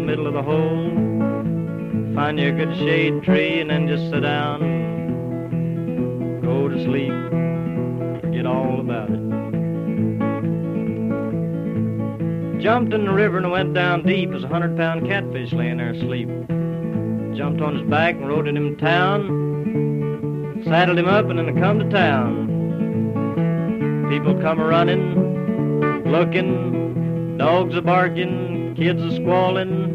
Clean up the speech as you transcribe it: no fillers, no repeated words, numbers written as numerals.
middle of the hole. Find you a good shade tree and then just sit down and go to sleep. Forget all about it. Jumped in the river and went down deep. There's a 100-pound catfish laying there asleep. Jumped on his back and rode him to town. Saddled him up and then I come to town. People come a-running, looking, dogs a-barking, kids a-squalling.